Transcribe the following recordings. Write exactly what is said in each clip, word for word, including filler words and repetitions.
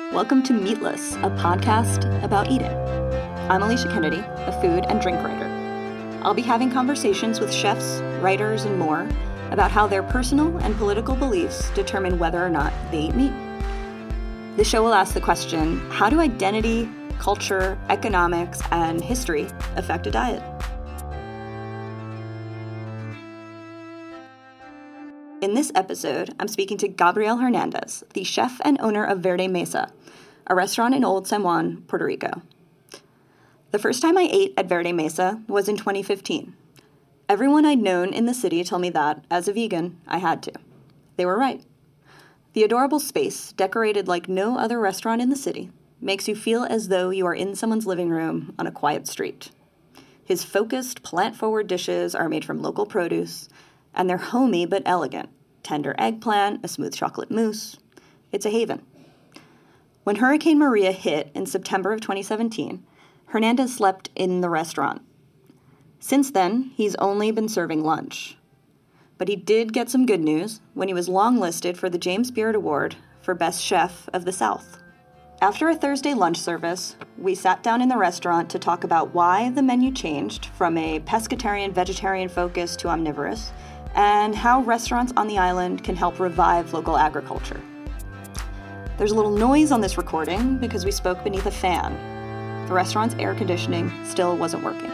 Welcome to Meatless, a podcast about eating. I'm Alicia Kennedy, a food and drink writer. I'll be having conversations with chefs, writers, and more about how their personal and political beliefs determine whether or not they eat meat. The show will ask the question, how do identity, culture, economics, and history affect a diet? In this episode, I'm speaking to Gabriel Hernandez, the chef and owner of Verde Mesa, a restaurant in Old San Juan, Puerto Rico. The first time I ate at Verde Mesa was in twenty fifteen. Everyone I'd known in the city told me that, as a vegan, I had to. They were right. The adorable space, decorated like no other restaurant in the city, makes you feel as though you are in someone's living room on a quiet street. His focused, plant-forward dishes are made from local produce, and they're homey but elegant. Tender eggplant, a smooth chocolate mousse. It's a haven. When Hurricane Maria hit in September of twenty seventeen, Hernandez slept in the restaurant. Since then, he's only been serving lunch. But he did get some good news when he was longlisted for the James Beard Award for Best Chef of the South. After a Thursday lunch service, we sat down in the restaurant to talk about why the menu changed from a pescatarian-vegetarian focus to omnivorous, and how restaurants on the island can help revive local agriculture. There's a little noise on this recording because we spoke beneath a fan. The restaurant's air conditioning still wasn't working.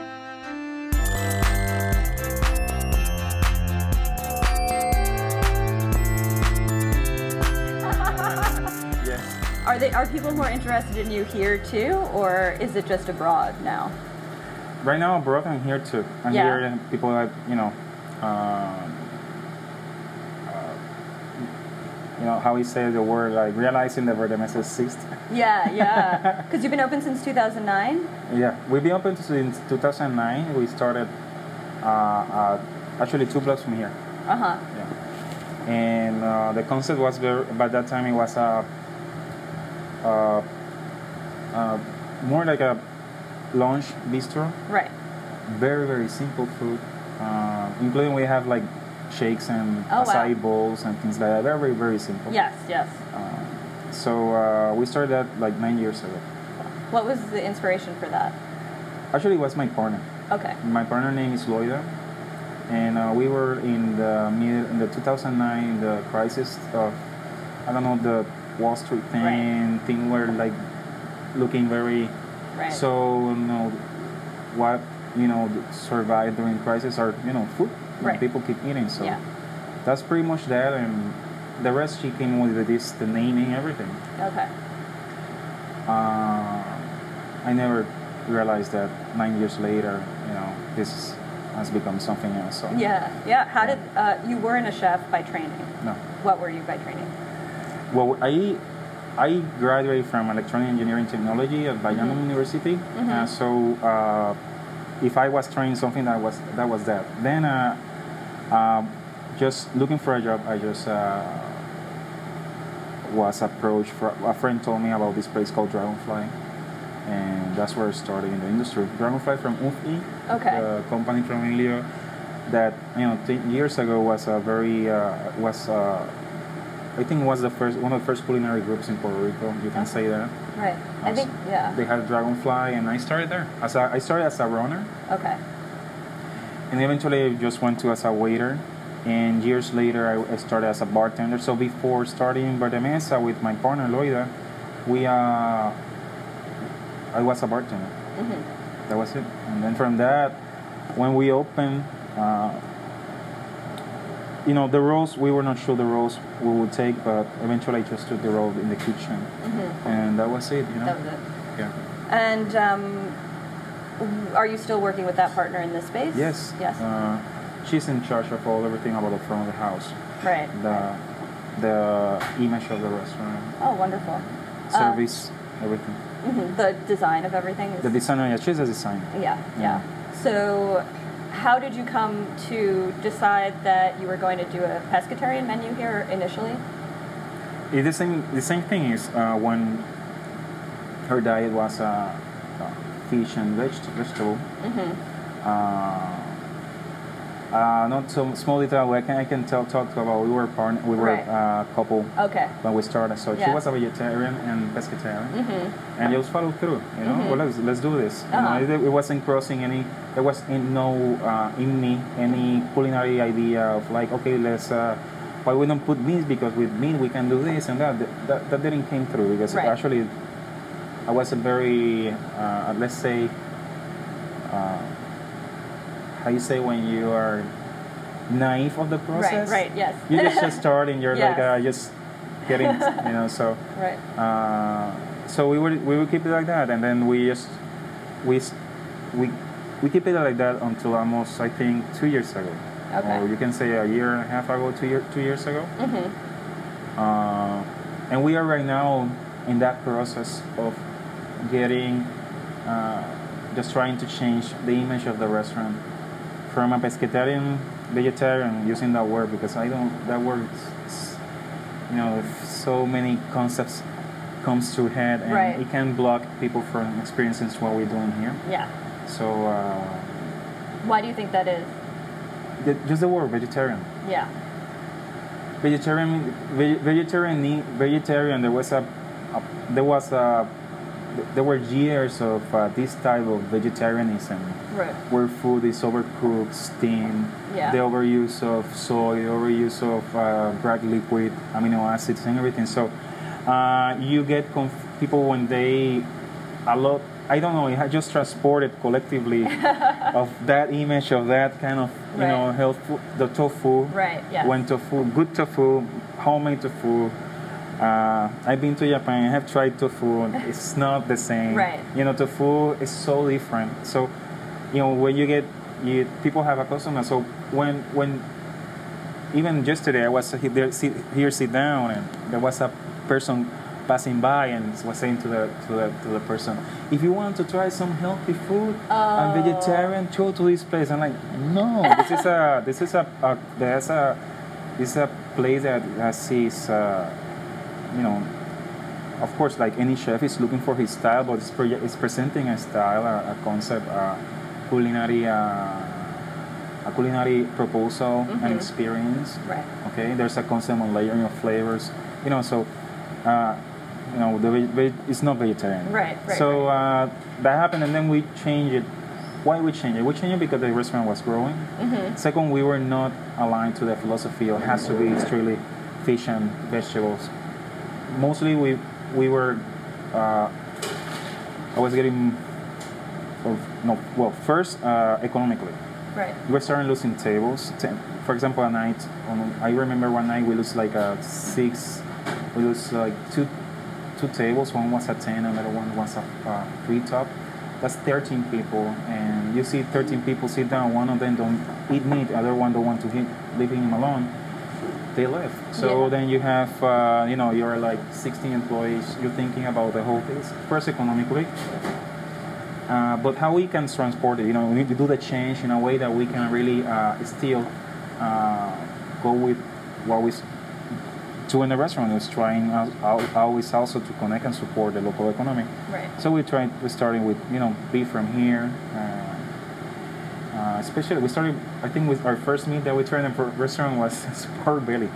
Yes. Are they are people more interested in you here too, or is it just abroad now? Right now abroad, I'm here too. I'm Yeah. here and people like, you know, um, uh, you know, how we say the word, like realizing that Verde Mesa exists. Yeah, yeah. Because you've been open since two thousand nine? Yeah, we've been open since two thousand nine. We started uh, uh, actually two blocks from here. Uh-huh. Yeah. And uh, the concept was very, by that time it was a, uh, uh, more like a lunch bistro. Right. Very, very simple food. Uh, including we have like shakes and Oh, acai wow. bowls and things like that. Very, very simple. Yes, yes. Uh, so uh, we started that like nine years ago. What was the inspiration for that? Actually, it was my partner. Okay. My partner name is Loida, and uh, we were in the mid in the two thousand nine the crisis of I don't know the Wall Street thing. Right. Thing were like looking very. Right. So you know what you know survive during crisis are you know food. Right. People keep eating. So Yeah. that's pretty much that, and the rest she came with this the naming everything. Okay. Uh, I never realized that nine years later, you know, this has become something else. So Yeah, yeah. How did, uh, you weren't a chef by training. no. What were you by training? Well, I I graduated from electronic engineering technology at Bayano Mhm. University. Mhm. Uh, so uh, if I was trying something, that was that was that. Then uh, um, just looking for a job, I just uh, was approached. For, a friend told me about this place called Dragonfly, and that's where I started in the industry. Dragonfly from U F I, Okay. the company from Emilio, that you know t- years ago was a very uh, was. Uh, I think was the first one of the first culinary groups in Puerto Rico. You can say that. Right. I think, yeah. They had Dragonfly, and I started there. As a, I started as a runner, Okay. and eventually I just went to as a waiter. And years later, I, I started as a bartender. So before starting Verde Mesa with my partner Loida, we uh, I was a bartender. Mm-hmm. That was it. And then from that, when we opened. Uh, You know, the roles, we were not sure the roles we would take, but eventually I just took the role in the kitchen. Mm-hmm. And that was it, you know? That was it. Yeah. And um, are you still working with that partner in this space? Yes. Yes. Uh, she's in charge of all everything about the front of the house. Right. The the image of the restaurant, Oh, wonderful. service, everything. Uh, mhm, The design of everything is... The designer, yeah, she's a designer. Yeah, yeah. Yeah. So how did you come to decide that you were going to do a pescatarian menu here initially? It, the same the same thing is uh, when her diet was uh, uh, fish and veg- vegetable. Mm-hmm. Uh, Uh, not so small detail. I can I can tell talk about. We were partner. We were a Right. uh, couple Okay. when we started. So she Yeah. was a vegetarian and pescatarian, Mm-hmm. and just followed through. You know, Mhm. well, let's let's do this. You Uh-huh. know, it, it wasn't crossing any. There was in no uh, in me any culinary idea of like, okay, let's. Uh, why we don't put meat, because with meat we can do this and that. That, that, that didn't came through because Right. actually I was a very uh, let's say. Uh, how you say when you are naive of the process? Right. Right. Yes. You just just start and you're like Yes. uh, just getting, you know. So Right. uh, so we would we would keep it like that, and then we just we s- we we keep it like that until almost I think two years ago, Okay. or you can say a year and a half ago, two year two years ago. Mm-hmm. Uh, and we are right now in that process of getting, uh, just trying to change the image of the restaurant from a pescatarian, vegetarian, using that word because I don't, that word, is, you know, if so many concepts comes to head and Right. it can block people from experiencing what we're doing here. Yeah. So, uh, Why do you think that is? the, just the word vegetarian. Yeah. Vegetarian, ve- vegetarian, ne- vegetarian. There was a, a there was a, there were years of uh, this type of vegetarianism, Right. where food is overcooked, steamed, Yeah. the overuse of soy, the overuse of uh, bright liquid, amino acids, and everything. So uh, you get conf- people when they a lot. I don't know. It had just transported collectively of that image of that kind of you Right. know health, food, the tofu. Right. Yeah. When tofu, good tofu, homemade tofu. Uh, I've been to Japan. I have tried tofu. It's not the same. Right. You know, tofu is so different. So, you know, when you get, you people have a customer. So when when even yesterday I was here, sit, here sit down, and there was a person passing by and was saying to the to the to the person, if you want to try some healthy food Oh. and vegetarian, go to this place. I'm like, no, this is a this is a, a there's a this is a place that has sees uh, you know, of course, like any chef is looking for his style, but it's, pre- it's presenting a style, a, a concept, a culinary uh, a culinary proposal Mhm. and experience. Right. Okay, there's a concept on layering of flavors. You know, so uh, you know, the veg- veg- it's not vegetarian. Right, right, So uh, that happened, and then we changed it. Why we changed it? We changed it because the restaurant was growing. Mm-hmm. Second, we were not aligned to the philosophy of has to be strictly fish and vegetables. Mostly, we we were. Uh, I was getting. Well, no, well, first uh, economically. Right. We were starting losing tables. Ten, for example, a night, on, I remember one night we lose like a six, we lose like two, two tables. One was a ten, another one was a uh, three top. That's thirteen people, and you see thirteen people sit down. One of them don't eat meat, the other one don't want to eat, leaving him alone. They left. So Yeah. then you have, uh, you know, you're like sixteen employees. You're thinking about the whole thing. First, economically. Uh, but how we can transport it, you know, we need to do the change in a way that we can really uh, still uh, go with what we do in the restaurant is trying al- al- always also to connect and support the local economy. Right. So we tried, we started with, you know, beef from here. Uh, uh, especially, we started, I think with our first meat that we tried in the restaurant was pork belly.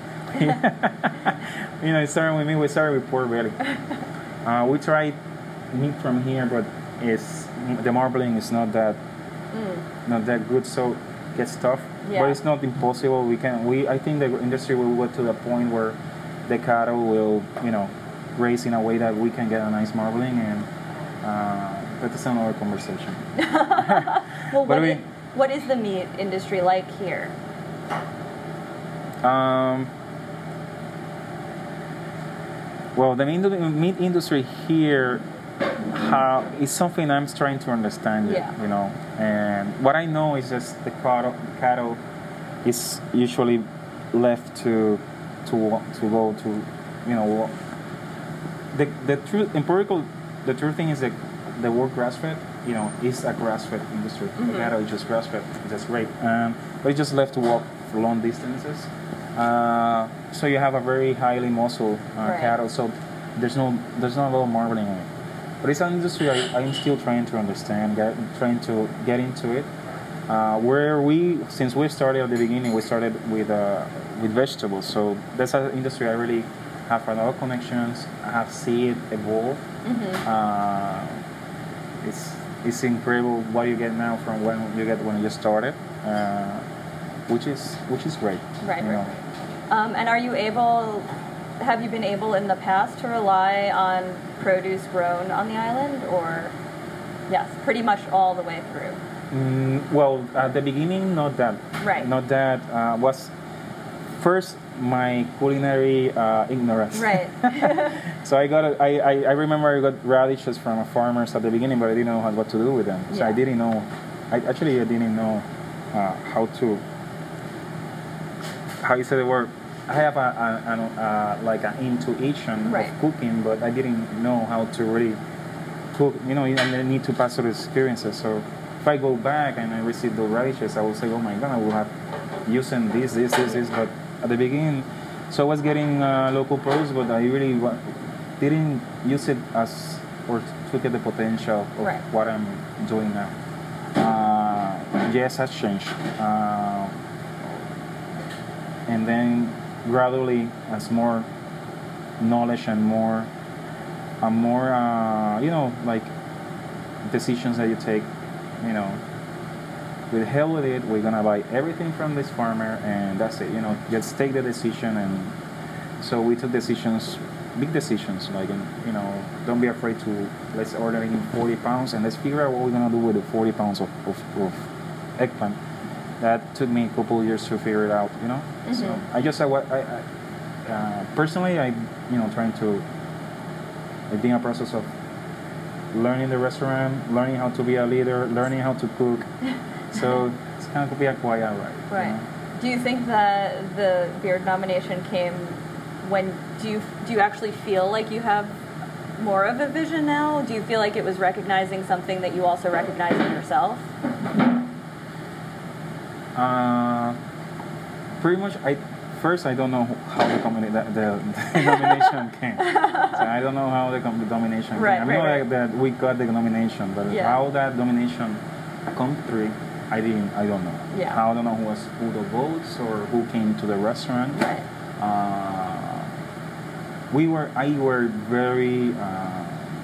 You know, it started with me, we started with pork belly. Uh, we tried meat from here, but it's the marbling is not that Mm. not that good, so it gets tough. Yeah. But it's not impossible. We can. We I think the industry will go to the point where the cattle will, you know, raise in a way that we can get a nice marbling, and uh, that is another conversation. Well, But what, we- is, what is the meat industry like here? Um, well, the meat meat industry here how is something I'm trying to understand. Yeah. You know, and what I know is just the cattle, cattle is usually left to to to go to, you know, the the truth empirical. The true thing is that the word grass fed, you know, is a grass fed industry. Mhm. The cattle is just grass fed. That's great. Um, but it's just left to walk for long distances. Uh, so you have a very highly muscle uh, Right. cattle. So there's no there's not a lot of marbling in it. But it's an industry I, I'm still trying to understand, get, trying to get into it. Uh, where we, since we started at the beginning, we started with uh, with vegetables. So that's an industry I really have a lot of connections. I have seen it evolve. Mm-hmm. Uh, it's it's incredible what you get now from when you get when you started, uh, which is which is great. Right, you right, know. right. Um, and are you able? Have you been able in the past to rely on produce grown on the island, or yes, pretty much all the way through? Mm, well, at the beginning, not that. Right. Not that uh, was first my culinary uh, ignorance. Right. So I got, a, I, I, I remember I got radishes from farmers at the beginning, but I didn't know how, what to do with them. So Yeah. I didn't know. I actually I didn't know uh, how to. How you say the word? I have a, a, a, a like an intuition Right. of cooking, but I didn't know how to really cook. You know, and I need to pass through experiences. So if I go back and I receive the radishes, I will say, oh my God, I will have using this, this, this, this. But at the beginning, so I was getting uh, local produce, but I really wa- didn't use it as or to get the potential of Right. what I'm doing now. Uh, yes, has changed. Uh, and then gradually, as more knowledge and more, uh, more, uh, you know, like decisions that you take, you know, with hell with it, we're gonna buy everything from this farmer, and that's it. You know, just take the decision. And so we took decisions, big decisions, like, you know, don't be afraid to, let's order in forty pounds, and let's figure out what we're gonna do with the forty pounds of, of, of eggplant. That took me a couple of years to figure it out, you know. Mm-hmm. So I just, I, I, I uh, personally, I, you know, trying to, like, being a process of learning the restaurant, learning how to be a leader, learning how to cook. So it's kind of be a quiet ride. Right. You know? Do you think that the Beard nomination came when, do you do you actually feel like you have more of a vision now? Do you feel like it was recognizing something that you also recognize in yourself? Uh, pretty much, I first I don't know how the, combina- the, the, the nomination came. So I don't know how the, com- the nomination came. Right, I right, know right. like that we got the nomination, but Yeah. how that nomination come through, I didn't. I don't know. Yeah. I don't know who was who the votes or who came to the restaurant. Right. Uh, we were. I were very. Uh,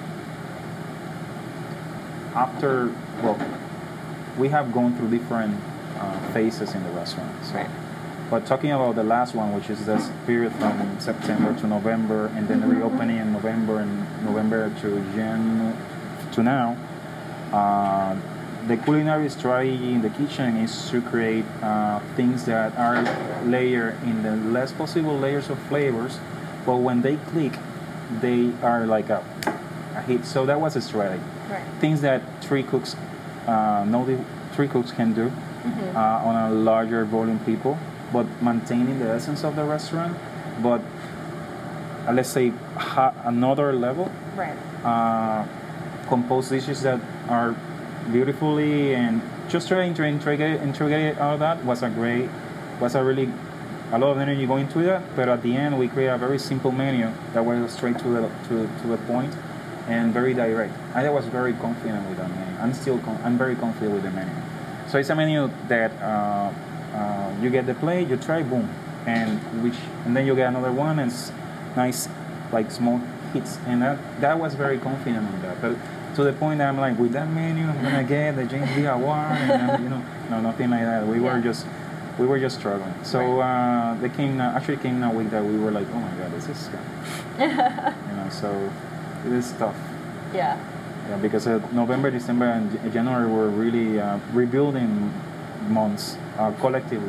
after well, we have gone through different uh, phases in the restaurant. So. Right. But talking about the last one, which is this period from September to November, and then the reopening in November and November to Jan to now, uh, the culinary strategy in the kitchen is to create uh, things that are layered in the less possible layers of flavors, but when they click, they are like a, a hit. So that was a strategy. Right. Things that three cooks, uh, know the three cooks can do Mm-hmm. uh, on a larger volume people, but maintaining the essence of the restaurant, but uh, let's say ha- another level. Right. Uh, compose dishes that are beautifully and just trying to integrate integrate all that was a great, was a really a lot of energy going to that. But at the end, we create a very simple menu that went straight to the to, to the point and very direct. I was very confident with that menu. I'm still con- I'm very confident with the menu. So it's a menu that uh, uh, you get the plate, you try, boom, and which and then you get another one, and it's nice, like small hits, and that that was very confident on that. But to the point that I'm like, with that menu, I'm gonna get the James Beard Award, and I'm, you know, no, nothing like that. We Yeah. were just we were just struggling. So uh, they came uh, actually came a week that we were like, oh my god, this is you know, so it is tough. Yeah. Yeah, because uh, November, December, and J- January were really uh, rebuilding months uh, collectively.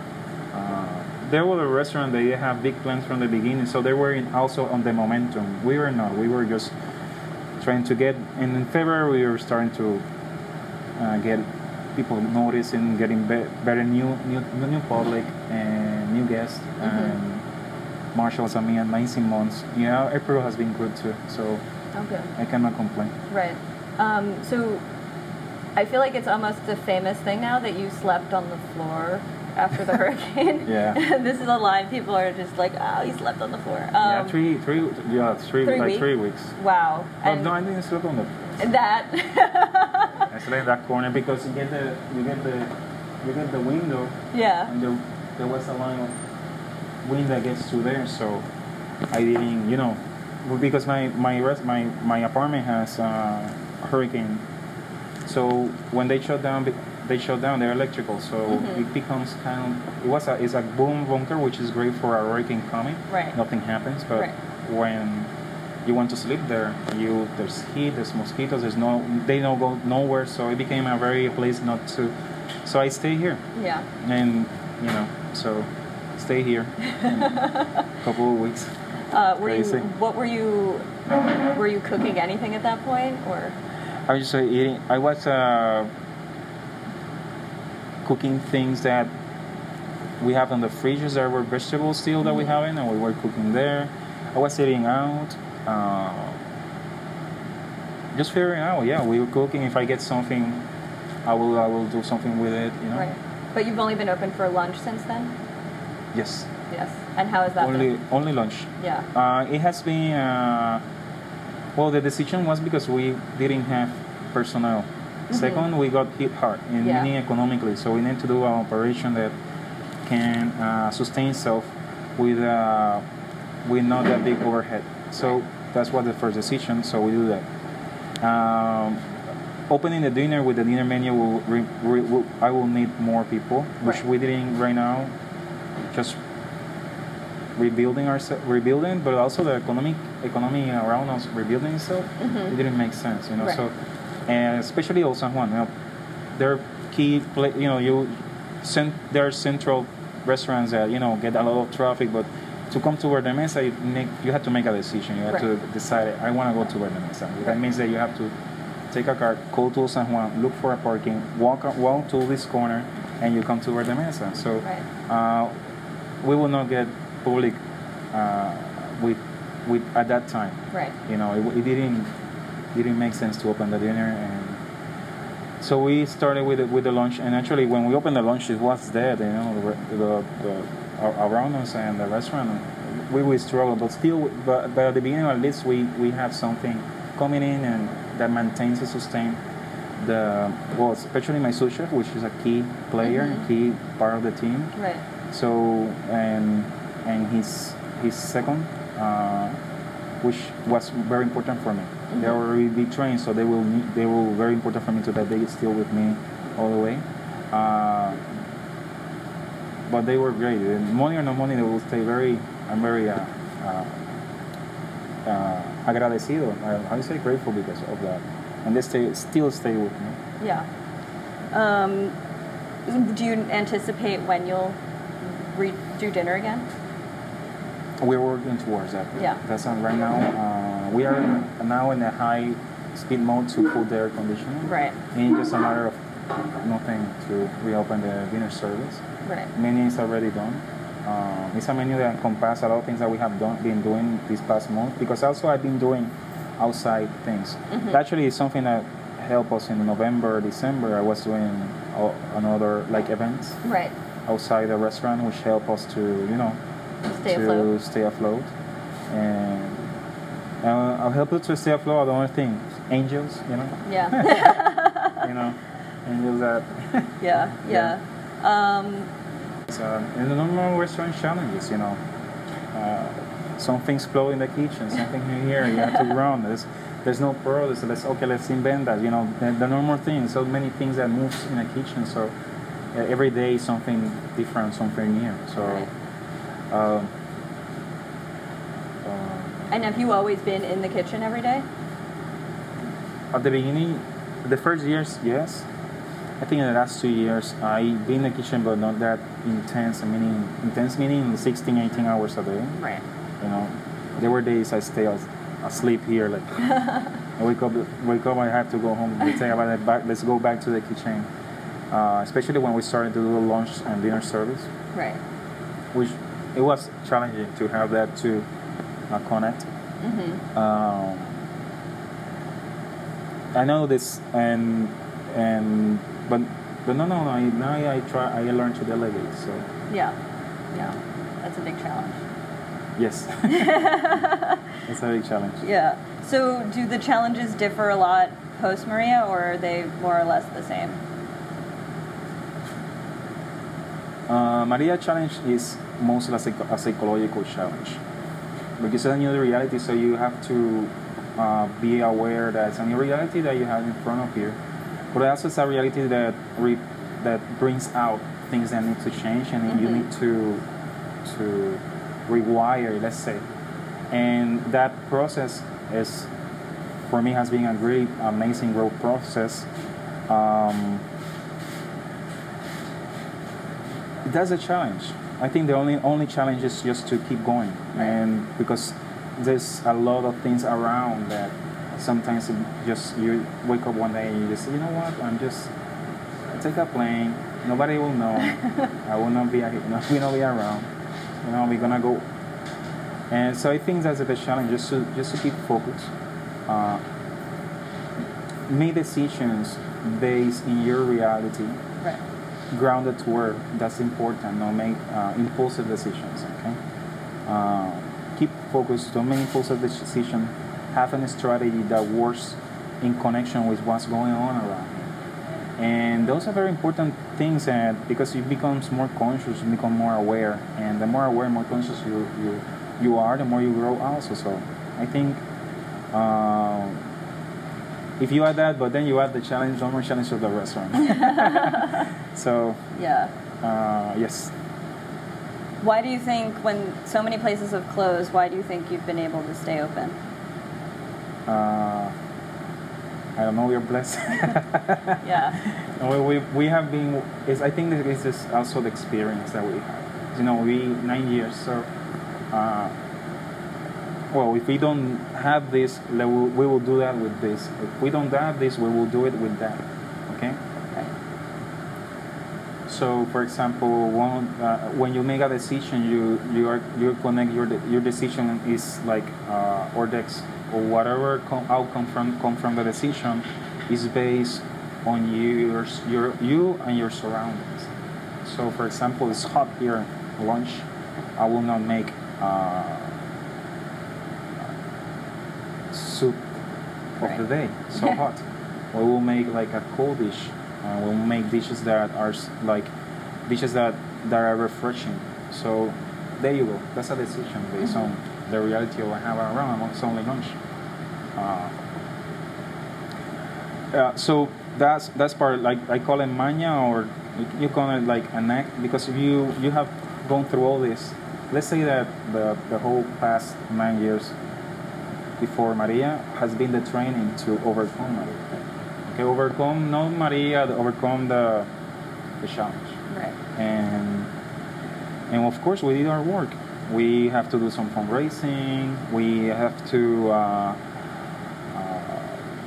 Uh, there were a restaurant they have big plans from the beginning, so they were in also on the momentum. We were not. We were just trying to get. And in February, we were starting to uh, get people noticing, getting be- better new, new, new public and new guests. Mm-hmm. And March was an amazing months. Yeah, April has been good too. So. Okay. I cannot complain. Right. Um, so I feel like it's almost a famous thing now that you slept on the floor after the hurricane. Yeah. This is a line people are just like, oh, he slept on the floor. Um, yeah, three, three, yeah, three, three like weeks? three weeks. Wow. But And no, I didn't sleep on the floor. that. I select that corner because you get the you get the you get the window, Yeah. and there, there was a line of wind that gets to there, so I didn't, you know, well, because my my rest, my my apartment has uh, a hurricane, so when they shut down, they shut down their electrical, so Mhm. it becomes kind of it was a it's a boom bunker, which is great for a hurricane coming. Right. Nothing happens, but Right. when you want to sleep there, you there's heat, there's mosquitoes, there's no they don't go nowhere, so it became a very place not to. So I stay here, Yeah. and you know, so stay here a couple of weeks. Uh, were you, Crazy. what were you, were you cooking anything at that point, or? I was just uh, eating. I was uh, cooking things that we have in the fridges. There were vegetables still that we Mhm. have in, and we were cooking there. I was eating out. Uh, just figuring out. Yeah, we were cooking. If I get something, I will. I will do something with it. You know. Right. But you've only been open for lunch since then? Yes. Yes. And how has that Only been? only lunch. Yeah. Uh, it has been. Uh, well, the decision was because we didn't have personnel. Mhm. Second, we got hit hard, in Yeah. meaning economically. So we need to do an operation that can uh, sustain itself with uh, with not that big overhead. So that's what the first decision. So we do that. Um, opening the dinner with the dinner menu, will, re, re, will I will need more people, which Right. we didn't right now. Just rebuilding our rebuilding, but also the economic economy around us rebuilding itself. Mhm. It didn't make sense, you know. Right. So, and especially Old San Juan, you know, they're key. Pla- you know, you cent- there are central restaurants that you know get a lot of traffic, but to come to Verde Mesa, you, make, you have to make a decision. You have Right. to decide. I want to go to Verde Mesa. That Right. means that you have to take a car, go to San Juan, look for a parking, walk walk to this corner, and you come to Verde Mesa. So. Right. Uh, we will not get public uh, with with at that time. Right. You know, it, it didn't didn't make sense to open the dinner, and so we started with the, with the lunch. And actually, when we opened the lunch, it was dead. You know, the the, the a- around us and the restaurant, we will struggle. But still, but, but at the beginning, at least we we have something coming in and that maintains and sustain the well, especially my sous chef, which is a key player, Mhm. a key part of the team. Right. So and and his his second, uh, which was very important for me. Mhm. They already be trained, so they will need, they will very important for me to that they still with me all the way. Uh, but they were great. And money or no money, they will stay very. I'm very uh, uh, uh, agradecido. I, I say grateful because of that, and they stay still stay with me. Yeah. Um, do you anticipate when you'll re- do dinner again? We're working towards that. Yeah. That's on right now. Uh, we are now in a high speed mode to put the air conditioning. Right. And it's just a matter of nothing to reopen the dinner service. Right. Menu is already done. Um, it's a menu that encompasses a lot of things that we have done, been doing this past month. Because also I've been doing outside things. Mhm. Actually, it's something that helped us in November, December. I was doing uh, another like events Right. outside the restaurant, which help us to you know Stay to afloat. stay afloat. And uh, I'll help you to stay afloat. The only thing, angels, you know, Yeah. you know, angels that. yeah. Yeah. Um, So, in the normal restaurant challenges, you know, uh, some things flow in the kitchen, something here, you have to run. There's, there's no pearl. So let's okay, let's invent that. You know, the, the normal thing. So many things that moves in the kitchen. So uh, every day something different, something new. So. Right. Um, uh, and have you always been in the kitchen every day? At the beginning, the first years, yes. I think in the last two years, I've been in the kitchen, but not that intense. I mean, intense meaning sixteen, eighteen hours a day. Right. You know, there were days I stay as- asleep here. Like, I wake up, wake up, I have to go home. We say about it back. Let's go back to the kitchen. Uh, especially when we started to do the lunch and dinner service, Right. which it was challenging to have that to uh, connect. Mm-hmm. Um, I know this, and and but but no no no. I, now I try. I learn to delegate. So Yeah. Yeah. That's a big challenge. Yes. It's a big challenge. Yeah. So do the challenges differ a lot post Maria, or are they more or less the same? Uh, Maria challenge is mostly a, psych- a psychological challenge because it's a new reality, so you have to uh, be aware that it's a new reality that you have in front of you. But also it's a reality that re- that brings out things that need to change, and mm-hmm. you need to to rewire, let's say. And that process is, for me, has been a great, amazing growth process. Um, that's a challenge. I think the only only challenge is just to keep going, and because there's a lot of things around that sometimes it just you wake up one day and you just say, you know what, I'm just I take a plane. Nobody will know. I will not be. Not will not be around. You know, we're gonna go. And so I think that's the challenge, just to just to keep focused. Uh, make decisions based in your reality. Right. Grounded to where that's important. Don't make uh, impulsive decisions. Okay. Uh, keep focused. Don't make impulsive decisions. Have a strategy that works in connection with what's going on around you. And those are very important things, that because you become more conscious, you become more aware, and the more aware, more conscious you you you are, the more you grow also. So I think. Uh, If you add that, but then you add the challenge, one more challenge of the restaurant. So, yeah. Uh, yes. Why do you think, when so many places have closed, why do you think you've been able to stay open? Uh, I don't know, we're blessed. Yeah. We, we, we have been, it's, I think this is also the experience that we have. You know, we, nine years, so... Uh, Well, if we don't have this, we will do that with this. If we don't have this, we will do it with that. Okay? Right. So, for example, one, uh, when you make a decision, you you are you connect your your decision is like uh, or the or whatever com- outcome from come from the decision is based on your your you and your surroundings. So, for example, it's hot here, lunch. I will not make. Uh, soup of right. the day, so hot. We will make like a cold dish. Uh, we'll make dishes that are like dishes that, that are refreshing. So there you go. That's a decision based mm-hmm. on the reality of what I have around. It's only lunch. Uh, uh, so that's that's part. Like I call it maña, or you call it like an act, because if you you have gone through all this. Let's say that the the whole past nine years. Before Maria has been the training to overcome Maria. Okay, overcome not Maria, overcome the the challenge. Right. And and of course we did our work. We have to do some fundraising. We have to uh, uh,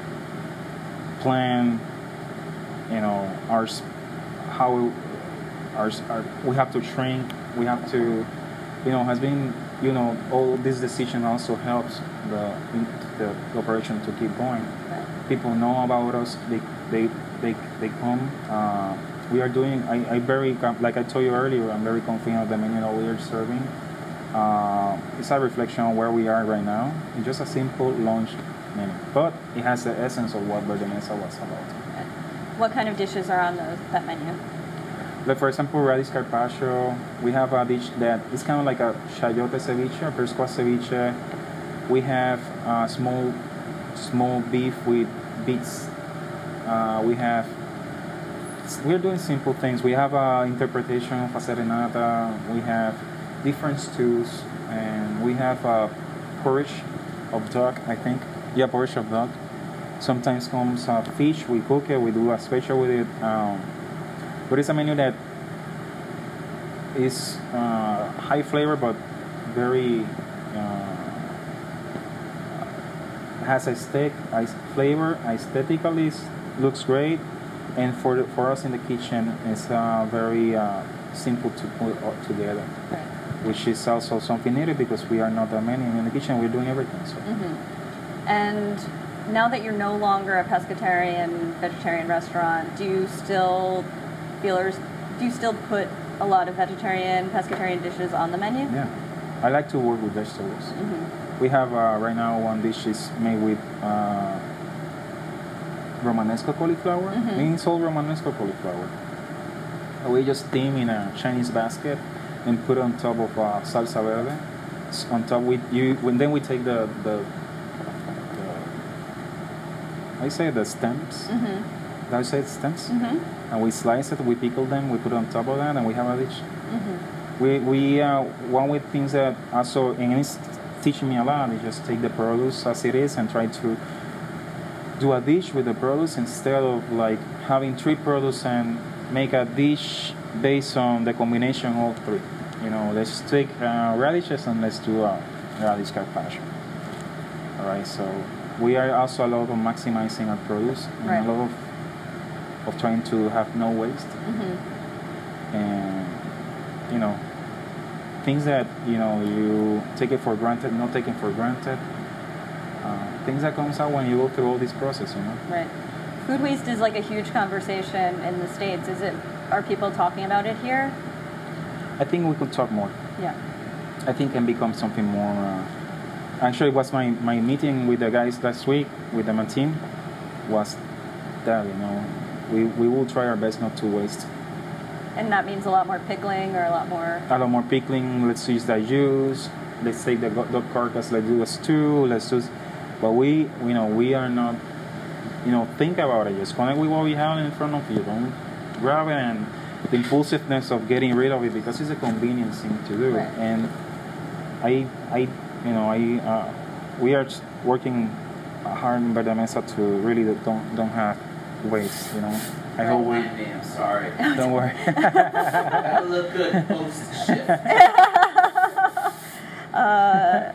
plan. You know, our how our, our we have to train. We have to, you know, has been. You know, all this decision also helps the the, the operation to keep going. Right. People know about us. They they they, they come. Uh, we are doing. I, I very like I told you earlier. I'm very confident of the menu that we are serving. Uh, it's a reflection on where we are right now. It's just a simple lunch menu, but it has the essence of what Verde Mesa was about. Okay. What kind of dishes are on those that menu? Like for example, radish carpaccio. We have a dish that is kind of like a chayote ceviche, a Perscoa ceviche. We have uh, small, small beef with beets. Uh, we have. We're doing simple things. We have a interpretation of a serenata. We have different stews, and we have a porridge of duck. I think, yeah, porridge of duck. Sometimes comes uh, fish. We cook it. We do a special with it. Um, But it's a menu that is uh, high flavor, but very uh, has a steak, a flavor. Aesthetically, looks great, and for the, for us in the kitchen, it's uh, very uh, simple to put together. Right. Which is also something needed because we are not that many in the kitchen. We're doing everything. So. Mm-hmm. And now that you're no longer a pescatarian, vegetarian restaurant, do you still Feelers, do you still put a lot of vegetarian, pescatarian dishes on the menu? Yeah. I like to work with vegetables. Mm-hmm. We have uh, right now one dish is made with uh, Romanesco cauliflower. Mm-hmm. Means all Romanesco cauliflower. We just steam in a Chinese basket and put on top of uh, salsa verde. S- On top, we you when then we take the the, the I say the stems. Mm-hmm. Did I say stems? Mm-hmm. And we slice it. We pickle them. We put it on top of that, and we have a dish. Mm-hmm. We we uh, one of the things that also and it's teaching me a lot is just take the produce as it is and try to do a dish with the produce instead of like having three produce and make a dish based on the combination of three. You know, let's take uh, radishes and let's do a radish carpaccio. All right, so we are also a lot of maximizing our produce and Right. a lot of of trying to have no waste Mm-hmm. and you know things that you know you take it for granted, not taken for granted. Uh, things that comes out when you go through all this process, you know. Right. Food waste is like a huge conversation in the States. Is it? Are people talking about it here? I think we could talk more. Yeah. I think can become something more. Uh, actually, it was my, my meeting with the guys last week with the my team was that you know we, we will try our best not to waste. And that means a lot more pickling or a lot more. A lot more pickling. Let's use the juice. Let's take the dog carcass. Let's do a stew. Let's do. But we you know we are not. You know think about it. Just connect with what we have in front of you. Don't grab it and the impulsiveness of getting rid of it because it's a convenient thing to do. Right. And I I you know I uh, we are just working hard in Verde Mesa to really don't don't have waste. You know. I hope we. Damn, sorry. Don't worry. Gotta look good post shift. Uh,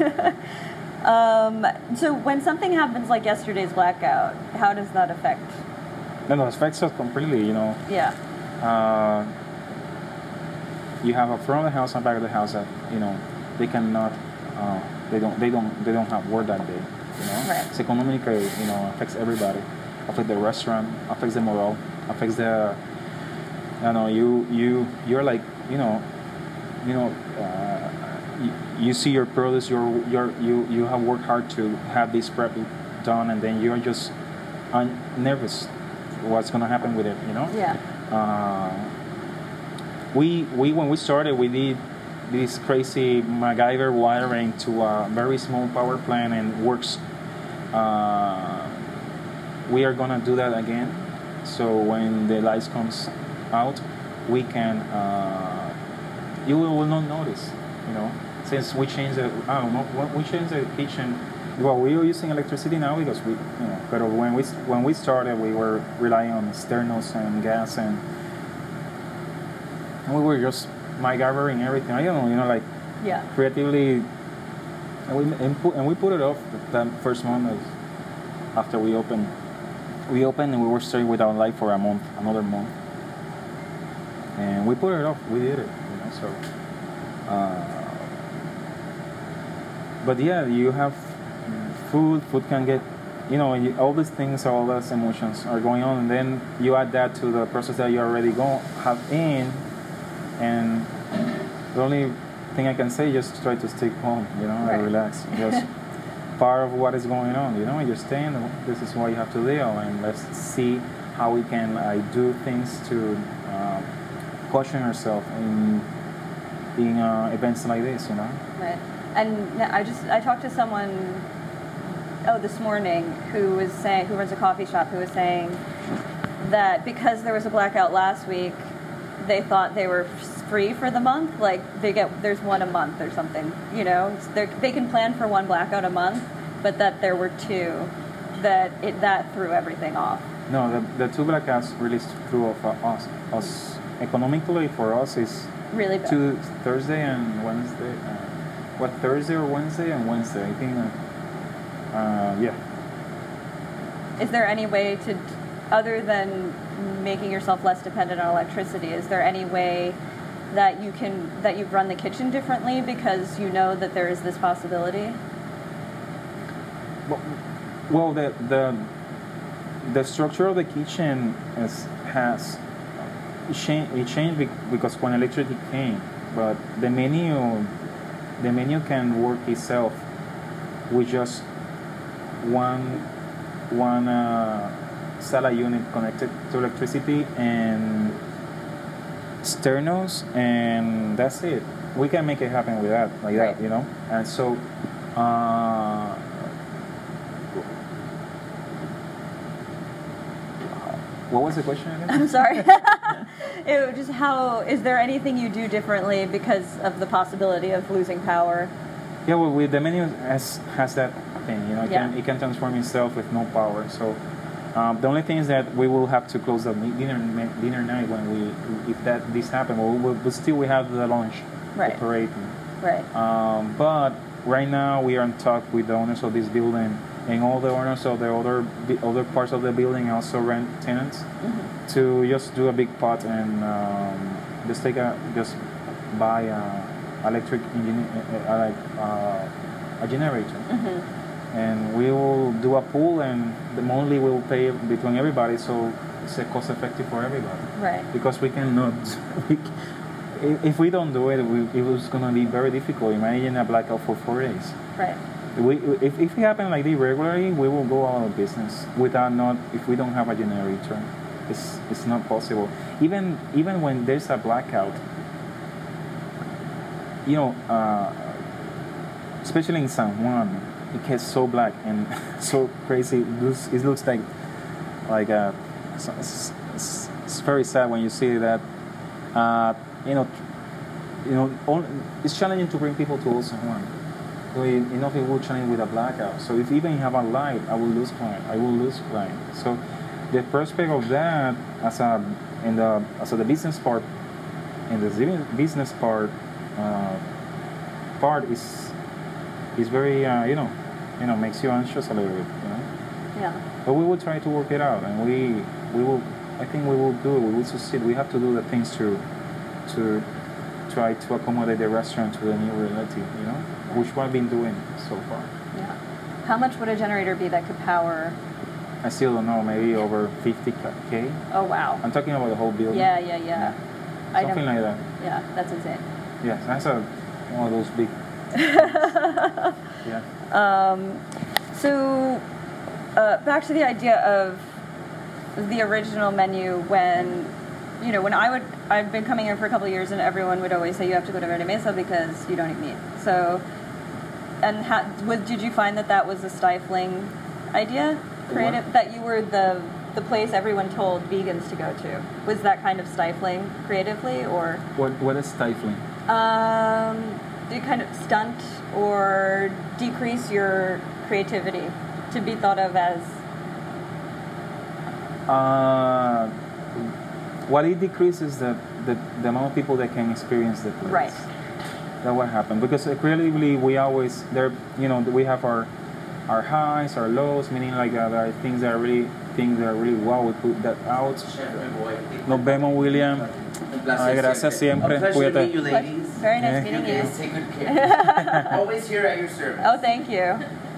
um, so when something happens like yesterday's blackout, how does that affect? No, no, it affects us completely. You know. Yeah. Uh, you have a front of the house and back of the house that you know they cannot. Uh, they don't. They don't. They don't have work that day. You know. Right. It's economic. You know, affects everybody. Affects the restaurant. Affects the morale. Affects the. I don't know. You you you're like you know, you know. Uh, you, you see your produce. You're you're you you have worked hard to have this prep done, and then you're just un- nervous. What's gonna happen with it? You know. Yeah. Uh, we we when we started we did this crazy MacGyver wiring to a very small power plant and works. Uh, we are gonna do that again. So when the lights comes out, we can uh, you will, will not notice. You know, since we changed the I don't know when we changed the kitchen. Well, we are using electricity now because we, you know, but when we when we started, we were relying on externals and gas, and, and we were just MacGyvering everything. I don't know, you know, like Yeah. creatively, and we and, put, and we put it off that first month of, after we opened. We opened and we were straight without light for a month, another month, and we put it off. We did it, you know. So, uh, but yeah, you have. Food, food can get, you know, you, all these things, all those emotions are going on, and then you add that to the process that you already go have in, and the only thing I can say is just try to stay calm, you know, Right. and relax. Just part of what is going on, you know, you're staying. This is what you have to deal, and let's see how we can uh, do things to uh, caution ourselves in in uh, events like this, you know. Right. And I just I talked to someone oh this morning who was saying who runs a coffee shop who was saying that because there was a blackout last week, they thought they were free for the month. Like they get there's one a month or something. You know, they they can plan for one blackout a month, but that there were two, that it that threw everything off. No, the, the two blackouts really threw off uh, us. Us economically for us is Really bad. two Thursday and Wednesday. Uh, what Thursday or Wednesday and Wednesday? I think. Uh, uh, yeah. Is there any way to, other than making yourself less dependent on electricity, is there any way that you can that you've run the kitchen differently because you know that there is this possibility? Well, well the the the structure of the kitchen is has it changed, it changed because when electricity came, but the menu the menu can work itself with just one one uh, sala unit connected to electricity and sternos, and that's it. We can make it happen with that, like Right. that, you know. And so, uh, what was the question again? I'm sorry. It was just how, is there anything you do differently because of the possibility of losing power? Yeah, well, with the menu has has that thing, you know. It Yeah. can it can transform itself with no power. So um, the only thing is that we will have to close the dinner dinner night when we if that this happen. Well, we, but still we have the launch Right. operating. Right. Um, but right now we are in talk with the owners of this building, and all the owners of the other the other parts of the building also rent tenants Mm-hmm. to just do a big pot and um, just take a just buy a electric engine uh, uh, like uh, a generator, Mm-hmm. and we will do a pool, and the monthly we will pay between everybody, so it's a cost effective for everybody. Right. Because we cannot, we, c- if if we don't do it, we, it was gonna be very difficult. Imagine a blackout for four days. Right. We, if, if it happen like this regularly, we will go out of business without not if we don't have a generator. It's it's not possible. Even even when there's a blackout, you know, uh, especially in San Juan, it gets so black and so crazy. It looks, it looks like like uh, it's, it's, it's, it's very sad when you see that. Uh, you know, you know, all, it's challenging to bring people to Old San Juan. So you know, if it will challenge with a blackout. So if even have a light, I will lose client. I will lose client. So the prospect of that as a in the as a the business part, in the zi- business part, uh, part is is very uh, you know, you know makes you anxious a little bit. You know, Yeah. but we will try to work it out, and we we will. I think we will do it. We will succeed. We have to do the things to to try to accommodate the restaurant to the new reality. You know, which we've been doing so far. Yeah. How much would a generator be that could power? I still don't know. Maybe over fifty k. Oh wow. I'm talking about the whole building. Yeah, yeah, yeah. I Something don't- like that. Yeah, that's insane. Yeah, that's a one of those big. yeah. Um, so, uh, back to the idea of the original menu. When, you know, when I would, I've been coming here for a couple of years, and everyone would always say you have to go to Verde Mesa because you don't eat meat. So, and ha- was, did you find that that was a stifling idea, creative? What? That you were the the place everyone told vegans to go to. Was that kind of stifling creatively, or? What what is stifling? Um, do you kind of stunt or decrease your creativity to be thought of as? Uh, what it decreases the, the the amount of people that can experience the place. Right. That what happened because uh, creatively we always there. You know we have our our highs, our lows, meaning like uh, there are things that are really things that are really wow. We put that out. Chef and boy. Nos vemos, William. Un placer Ay, gracias siempre. A pleasure to Cuídate. meet you, ladies. Very nice Yeah. You meeting you. guys take good care. Always here at your service. Oh, thank you.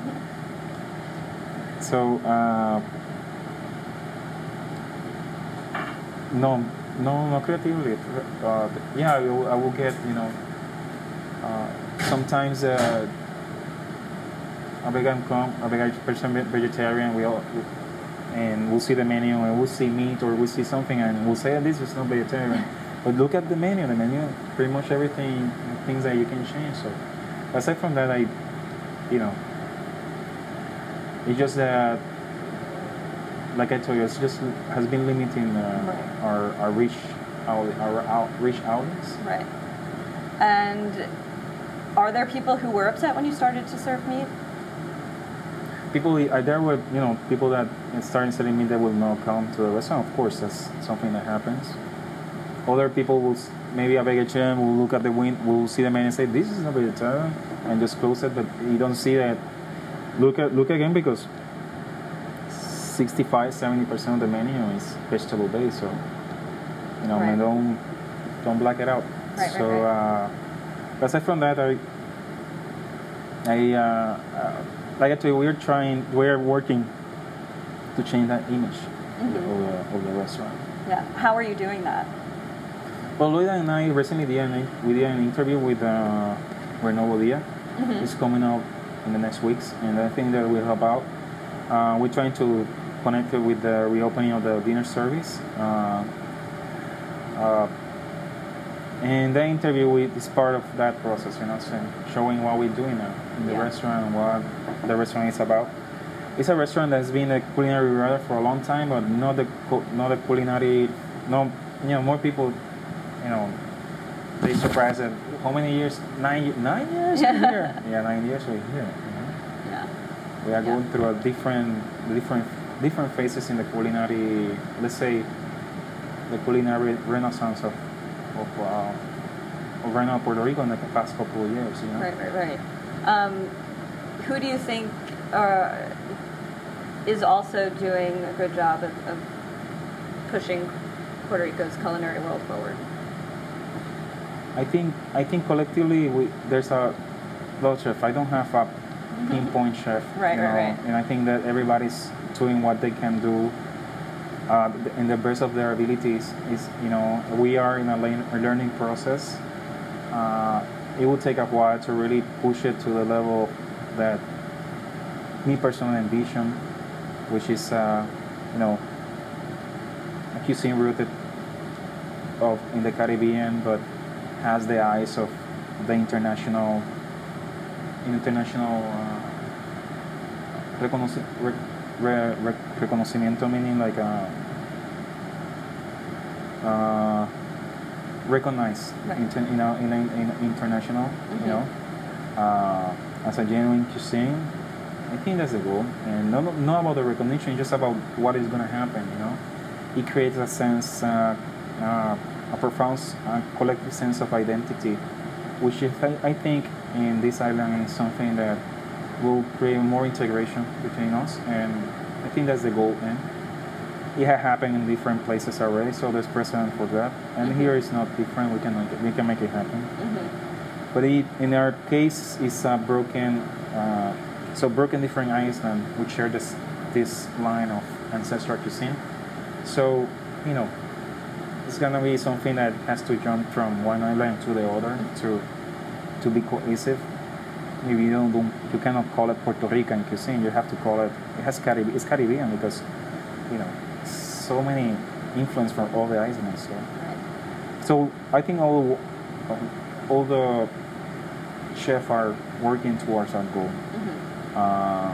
So, uh, no, no, no creatively. Uh, yeah, I will, I will get, you know, uh, sometimes uh, a vegan come, a vegan person vegetarian, we all, and we'll see the menu and we'll see meat or we'll see something and we'll say, oh, this is not vegetarian. But look at the menu, the menu, pretty much everything, things that you can change. So, aside from that, I, you know, it's just that, like I told you, it's just has been limiting uh, Right. our our reach, our our outreach outlets. Right. And are there people who were upset when you started to serve meat? People are there were you know people that started selling meat that will not come to the restaurant. Of course, that's something that happens. Other people will s- maybe a vegetarian will look at the win will see the menu and say this is not vegetarian and just close it. But you don't see that. Look at look again because sixty-five, seventy percent of the menu is vegetable based. So you know, Right. man, don't don't black it out. Right, so right, Uh, aside from that, I I uh, uh, like I told you, we're trying, we're working to change that image Mhm. of, the, of the restaurant. Yeah. How are you doing that? Well, Loida and I recently did an, we did an interview with uh, Renovo Dia. Mm-hmm. It's coming out in the next weeks, and I think that will help out. Uh, we're trying to connect it with the reopening of the dinner service. Uh, uh, and the interview with is part of that process, you know, so showing what we're doing now in the Yeah. restaurant and what the restaurant is about. It's a restaurant that's been a culinary radar for a long time, but not the cu- not the culinary. No, you know, more people, you know, they surprised at how many years? Nine, ye- nine years we're here. Yeah, nine years we're here. You know? Yeah. We are Yeah. going through a different, different, different phases in the culinary. Let's say, the culinary renaissance of of, uh, of right now Puerto Rico in the past couple of years. You know. Right, right, right. Um, who do you think uh, is also doing a good job of, of pushing Puerto Rico's culinary world forward? I think I think collectively we, there's a well chef. I don't have a pinpoint chef. Right, you right, know, right. And I think that everybody's doing what they can do uh, in the best of their abilities. Is you know we are in a learn- a learning process. Uh, it will take a while to really push it to the level that me personally envision, which is uh, you know a cuisine rooted of in the Caribbean, but has the eyes of the international international uh, reconoci- re- re- re- reconocimiento, meaning like uh, uh, recognized Right. inter- you know, in, in, in international, Mhm. you know, uh, as a genuine cuisine. I think that's the goal, and not, not about the recognition, just about what is going to happen. You know, it creates a sense, uh, uh, a profound uh, collective sense of identity, which is, I, I think in this island is something that will create more integration between us, and I think that's the goal. And it has happened in different places already, so there's precedent for that. And Mhm. here it's not different. We can make it, we can make it happen. Mm-hmm. But it, in our case, it's a broken, uh, so broken different island. We share this this line of ancestral cuisine. So you know, it's gonna be something that has to jump from one island to the other to to be cohesive. Maybe you don't, don't you cannot call it Puerto Rican cuisine. You have to call it. It has Carib- It's Caribbean because you know so many influence from all the islands. So. Right. So I think all all the chefs are working towards that goal. Mm-hmm. Uh,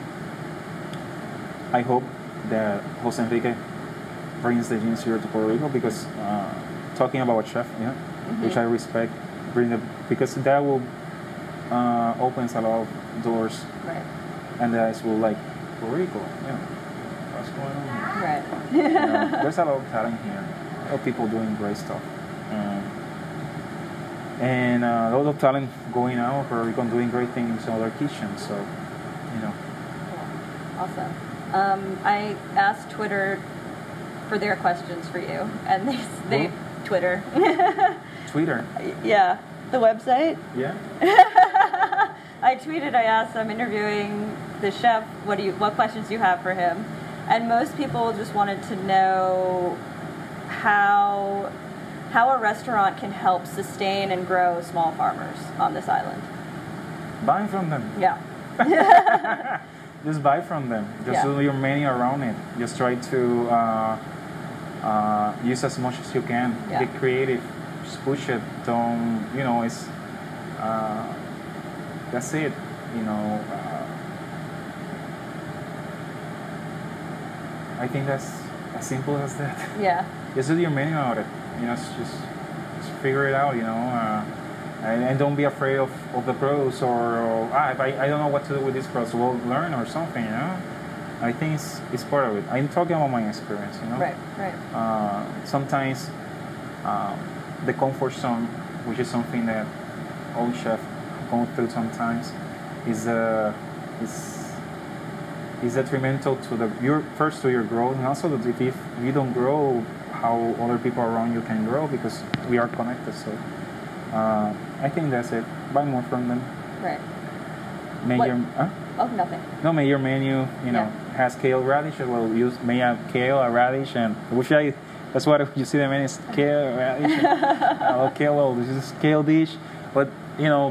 I hope that Jose Enrique brings the Gene Zero to Puerto Rico because uh, talking about a chef, yeah, Mm-hmm. which I respect, bring the because that will uh, opens a lot of doors, Right. and the guys will like Puerto Rico, yeah. What's going on here? Right. You know, there's a lot of talent here. A lot of people doing great stuff. Um, and uh, a lot of talent going out, Puerto Rico doing great things in other kitchens. So, you know. Cool. Awesome. Um, I asked Twitter for their questions for you, and they they Who? Twitter. Twitter. Yeah, the website. Yeah. I tweeted. I asked. I'm interviewing the chef. What do you? What questions do you have for him? And most people just wanted to know how how a restaurant can help sustain and grow small farmers on this island. Buy from them. Yeah. Just buy from them. Just Yeah. do your menu around it. Just try to uh, uh, use as much as you can. Yeah. Be creative. Just push it. Don't, you know, it's, uh, that's it. You know, uh, I think that's as simple as that. Yeah. Just do your menu out it. You know, just, just figure it out, you know. Uh, and, and don't be afraid of, of the pros or, or ah, if I, I don't know what to do with this pros. Well, learn or something, you know. I think it's, it's part of it. I'm talking about my experience, you know. Right. Right. Uh, sometimes um, the comfort zone, which is something that all chefs go through sometimes, is uh, is is detrimental to the your first to your growth, and also that if, if you don't grow, how other people around you can grow because we are connected. So uh, I think that's it. Buy more from them. Right. Make What- your huh? Oh, nothing. no, make your menu. You know, Yeah. has kale radish. Well, use may have kale, a radish, and which I. That's what you see the menu is kale radish. And, uh, kale. Well, this is kale dish, but you know,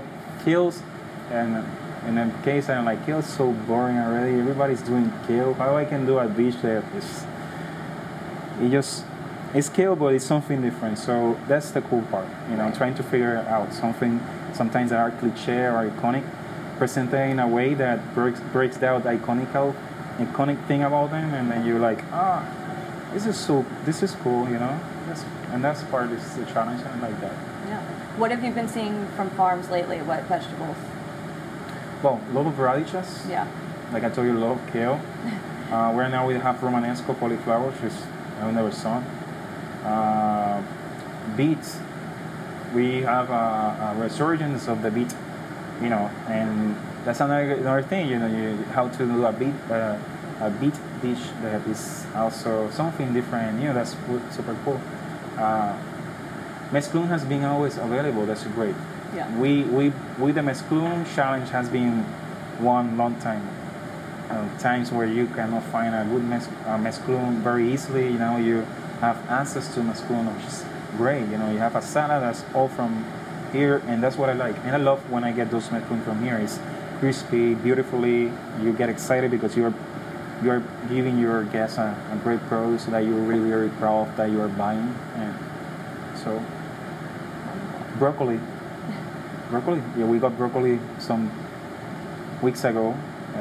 kills, and in the case I'm like, kale's so boring already. Everybody's doing kale. How I can do a dish that is, it just, it's kale, but it's something different. So that's the cool part, you know, trying to figure out something, sometimes that are cliche or iconic, presented in a way that breaks, breaks down the iconic, iconic thing about them, and then you're like, ah, this is so, this is cool, you know? That's, and that's part of the challenge, and I like that. Yeah. What have you been seeing from farms lately? What vegetables? Well, a lot of radishes. Yeah. Like I told you, a lot of kale. uh, right now we have Romanesco cauliflower, which is I've never seen. Uh, beets. We have a, a resurgence of the beet, you know, and that's another another thing. You know, you, how to do a beet uh, a beet dish that is also something different. You know, that's super cool. Uh, Mesclun has been always available. That's great. Yeah. We we we the Mesclun challenge has been one long time. Uh, times where you cannot find a good mes- uh, Mesclun very easily. You know, you have access to Mesclun, which is great. You know, you have a salad that's all from here, and that's what I like. And I love when I get those Mesclun from here. It's crispy, beautifully. You get excited because you're you're giving your guests a, a great produce that you're really really proud of that you are buying. And so broccoli. Broccoli? Yeah, we got broccoli some weeks ago, uh,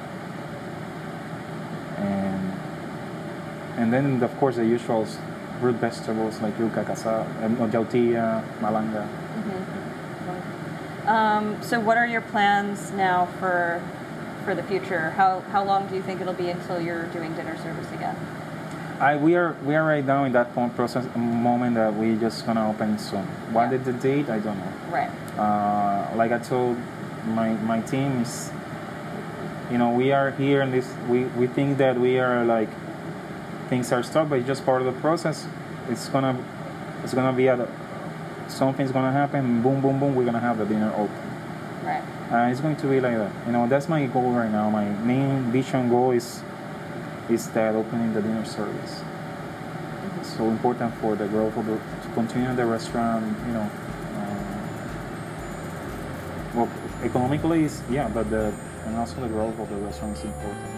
and and then of course the usual root vegetables like yuca, casa, um, no, yautía, malanga. Mm-hmm. Um, so, what are your plans now for for the future? How how long do you think it'll be until you're doing dinner service again? I we are we are right now in that point process moment that we just gonna open soon. What Yeah. is the date? I don't know. Right. Uh, like I told my my team is, you know, we are here and this we, we think that we are like things are stuck, but it's just part of the process. It's gonna it's gonna be at a, something's gonna happen. Boom, boom, boom. We're gonna have the dinner open. Right. Uh, it's going to be like that. You know, that's my goal right now. My main vision goal is is that opening the dinner service. It's so important for the growth of the to continue the restaurant. You know. Well, economically, is, yeah, but the and also the growth of the restaurant is important.